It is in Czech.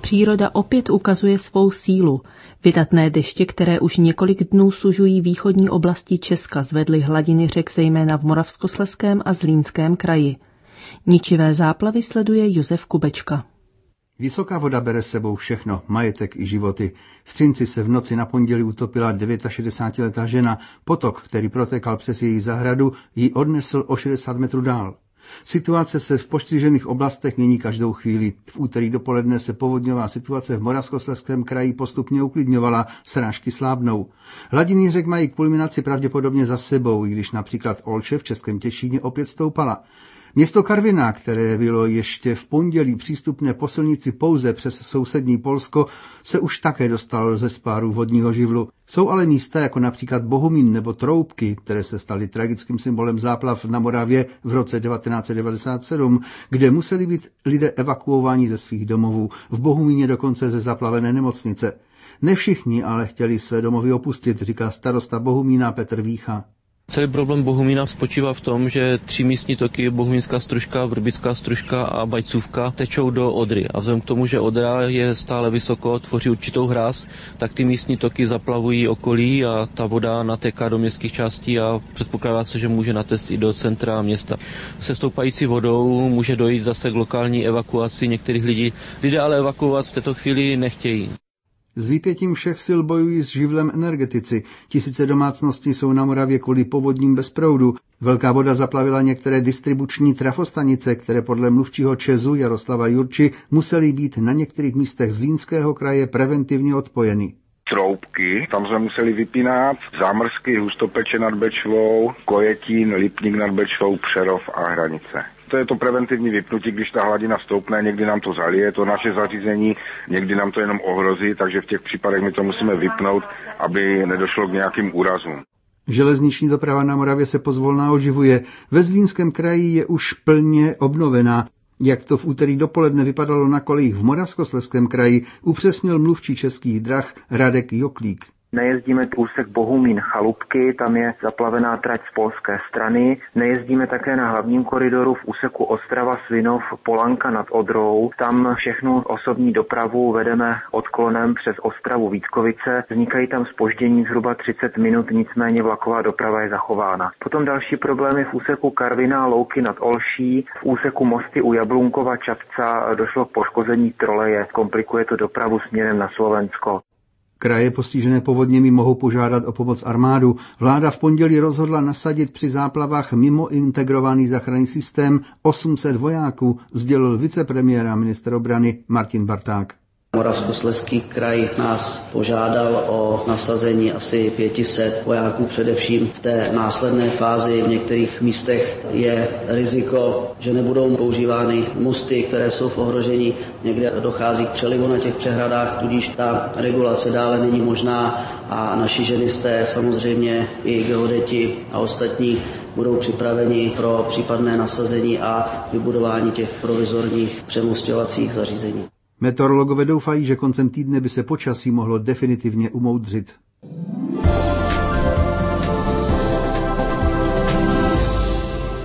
příroda opět ukazuje svou sílu. Vydatné deště, které už několik dnů sužují východní oblasti Česka, zvedly hladiny řek zejména v Moravskoslezském a Zlínském kraji. Ničivé záplavy sleduje Josef Kubečka. Vysoká voda bere s sebou všechno, majetek i životy. V Třinci se v noci na pondělí utopila 69letá žena. Potok, který protékal přes její zahradu, ji odnesl o 60 metrů dál. Situace se v postižených oblastech mění každou chvíli. V úterý dopoledne se povodňová situace v Moravskoslezském kraji postupně uklidňovala, srážky slábnou. Hladiny řek mají kulminaci pravděpodobně za sebou, i když například Olše v Českém Těšíně opět stoupala. Město Karviná, které bylo ještě v pondělí přístupné po silnici pouze přes sousední Polsko, se už také dostalo ze spáru vodního živlu. Jsou ale místa jako například Bohumín nebo Troubky, které se staly tragickým symbolem záplav na Moravě v roce 1997, kde museli být lidé evakuováni ze svých domovů, v Bohumíně dokonce ze zaplavené nemocnice. Ne všichni ale chtěli své domovy opustit, říká starosta Bohumína Petr Vícha. Celý problém Bohumína spočívá v tom, že 3 místní toky, Bohumínská Stružka, Vrbická Stružka a Bajcůvka, tečou do Odry. A vzhledem k tomu, že Odra je stále vysoko, tvoří určitou hráz, tak ty místní toky zaplavují okolí a ta voda natéká do městských částí a předpokládá se, že může natéct i do centra města. Se stoupající vodou může dojít zase k lokální evakuaci některých lidí. Lidé ale evakuovat v této chvíli nechtějí. S vypětím všech sil bojují s živlem energetici. Tisíce domácností jsou na Moravě kvůli povodním bez proudu. Velká voda zaplavila některé distribuční trafostanice, které podle mluvčího ČEZu Jaroslava Jurči musely být na některých místech Zlínského kraje preventivně odpojeny. Troubky, tam jsme museli vypínat, Zámrsky, Hustopeče nad Bečvou, Kojetín, Lipník nad Bečvou, Přerov a Hranice. To je to preventivní vypnutí, když ta hladina stoupne, někdy nám to zalije, to naše zařízení, někdy nám to jenom ohrozí, takže v těch případech my to musíme vypnout, aby nedošlo k nějakým úrazům. Železniční doprava na Moravě se pozvolna oživuje. Ve Zlínském kraji je už plně obnovená. Jak to v úterý dopoledne vypadalo na kolejích v Moravskoslezském kraji, upřesnil mluvčí Českých drah Radek Joklík. Nejezdíme úsek Bohumín Chalupky, tam je zaplavená trať z polské strany. Nejezdíme také na hlavním koridoru v úseku Ostrava Svinov Polanka nad Odrou. Tam všechnu osobní dopravu vedeme odklonem přes Ostravu Vítkovice. Vznikají tam zpoždění zhruba 30 minut, nicméně vlaková doprava je zachována. Potom další problémy v úseku Karviná Louky nad Olší. V úseku Mosty u Jablunkova Čadca došlo k poškození troleje. Komplikuje to dopravu směrem na Slovensko. Kraje postižené povodněmi mohou požádat o pomoc armádu. Vláda v pondělí rozhodla nasadit při záplavách mimo integrovaný záchranný systém 800 vojáků, sdělil vicepremiér a ministr obrany Martin Barták. Moravskoslezský kraj nás požádal o nasazení asi 500 vojáků, především v té následné fázi. V některých místech je riziko, že nebudou používány mosty, které jsou v ohrožení. Někde dochází k přelivu na těch přehradách, tudíž ta regulace dále není možná a naši ženisté, samozřejmě i geodeti a ostatní budou připraveni pro případné nasazení a vybudování těch provizorních přemosťovacích zařízení. Meteorologové doufají, že koncem týdne by se počasí mohlo definitivně umoudřit.